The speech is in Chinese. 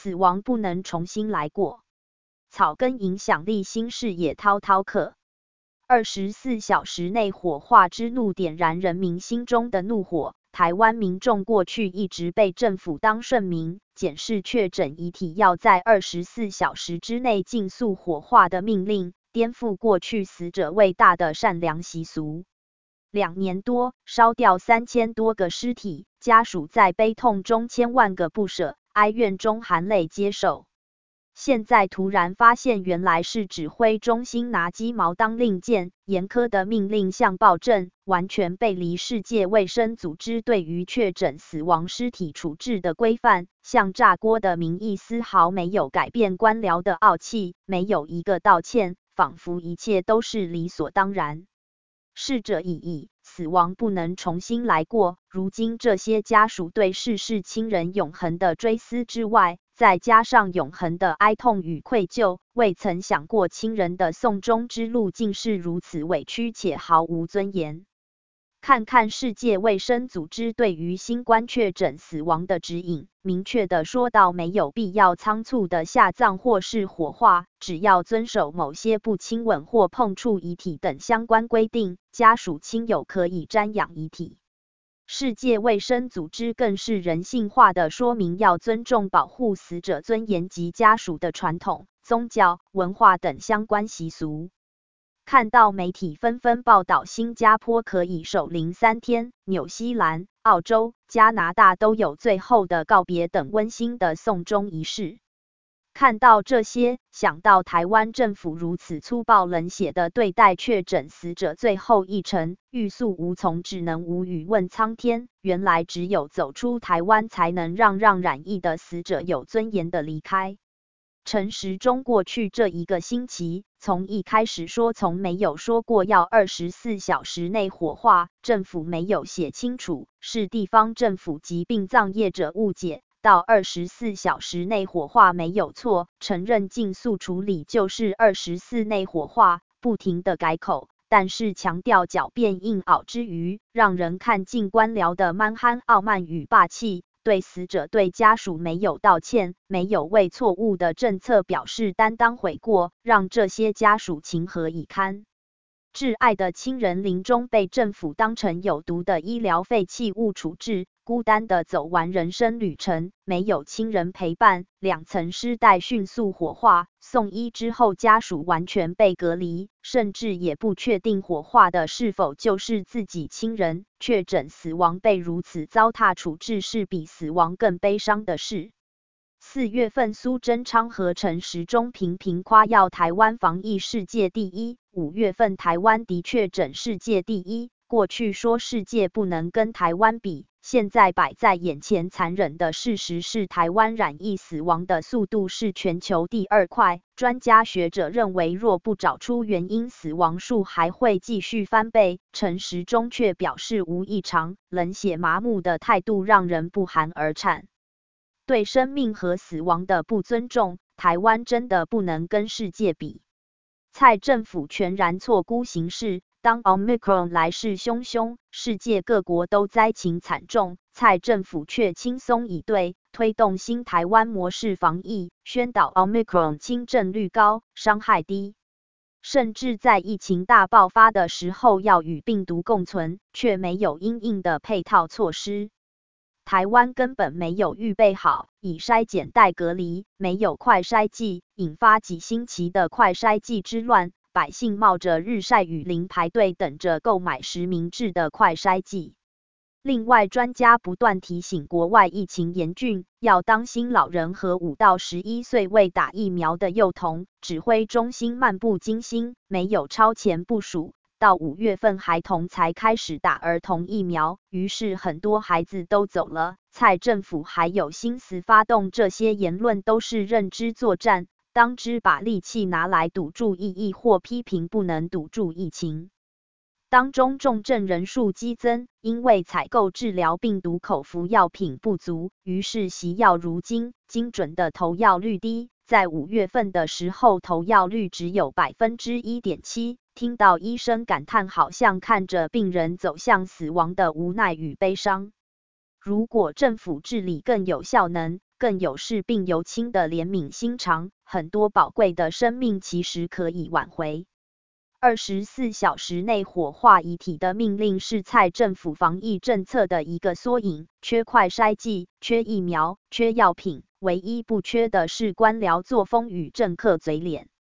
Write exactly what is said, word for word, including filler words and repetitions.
死亡不能重新来过。草根影响力新视野滔滔客。二十四小时内火化之怒点燃人民心中的怒火。台湾民众过去一直被政府当顺民，检视确诊遗体要在二十四小时之内尽速火化的命令，颠覆过去死者为大的善良习俗。两年多，烧掉三千多个尸体，家属在悲痛中千万个不舍，哀怨中含泪接受。现在突然发现，原来是指挥中心拿鸡毛当令箭，严苛的命令像暴政，完全背离世界卫生组织对于确诊死亡尸体处置的规范，像炸锅的民意丝毫没有改变官僚的傲气，没有一个道歉，仿佛一切都是理所当然。逝者已矣，死亡不能重新来过。如今这些家属对逝世亲人永恒的追思之外，再加上永恒的哀痛与愧疚，未曾想过亲人的送终之路竟是如此委屈且毫无尊严。看看世界卫生组织对于新冠确诊死亡的指引，明确的说到没有必要仓促的下葬或是火化，只要遵守某些不亲吻或碰触遗体等相关规定，家属亲友可以瞻仰遗体。世界卫生组织更是人性化的说明要尊重保护死者尊严及家属的传统、宗教、文化等相关习俗。看到媒体纷纷报道新加坡可以守灵三天，纽西兰、澳洲、加拿大都有最后的告别等温馨的送终仪式。看到这些，想到台湾政府如此粗暴冷血的对待确诊死者最后一程，欲速无从，只能无语问苍天。原来只有走出台湾，才能让让染疫的死者有尊严的离开。陈时中过去这一个星期，从一开始说从没有说过要二十四小时内火化，政府没有写清楚，是地方政府及殡葬业者误解，到二十四小时内火化没有错，承认尽速处理就是二十四内火化，不停的改口，但是强调狡辩硬拗之余，让人看尽官僚的蛮憨傲慢与霸气。对死者对家属没有道歉，没有为错误的政策表示担当悔过，让这些家属情何以堪？挚爱的亲人临终被政府当成有毒的医疗废弃物处置，孤单的走完人生旅程，没有亲人陪伴，两层尸袋迅速火化，送医之后家属完全被隔离，甚至也不确定火化的是否就是自己亲人。确诊死亡被如此糟蹋处置是比死亡更悲伤的事。四月份苏贞昌和陈时中频频夸耀台湾防疫世界第一，五月份台湾的确诊世界第一，过去说世界不能跟台湾比，现在摆在眼前残忍的事实是台湾染疫死亡的速度是全球第二快，专家学者认为若不找出原因，死亡数还会继续翻倍。陈时中却表示无异常，冷血麻木的态度让人不寒而颤。对生命和死亡的不尊重，台湾真的不能跟世界比。蔡政府全然错估形势，当 Omicron 来势汹汹，世界各国都灾情惨重，蔡政府却轻松以对，推动新台湾模式防疫，宣导 Omicron 轻症率高，伤害低。甚至在疫情大爆发的时候要与病毒共存，却没有因应的配套措施。台湾根本没有预备好，以筛检代隔离，没有快筛剂，引发几星期的快筛剂之乱，百姓冒着日晒雨淋排队等着购买实名制的快筛剂。另外，专家不断提醒国外疫情严峻，要当心老人和五到十一岁未打疫苗的幼童。指挥中心漫不经心，没有超前部署。到五月份，孩童才开始打儿童疫苗，于是很多孩子都走了。蔡政府还有心思发动这些言论，都是认知作战，当知把力气拿来堵住异议或批评，不能堵住疫情。当中重症人数激增，因为采购治疗病毒口服药品不足，于是惜药如金，精准的投药率低，在五月份的时候投药率只有 百分之一点七。听到医生感叹，好像看着病人走向死亡的无奈与悲伤。如果政府治理更有效能， 更有视病由亲的怜悯心肠，很多宝贵的生命其实可以挽回。二十四小时内火化遗体的命令是蔡政府防疫政策的一个缩影，缺快筛剂，缺疫苗，缺药品，唯一不缺的是官僚作风与政客嘴脸。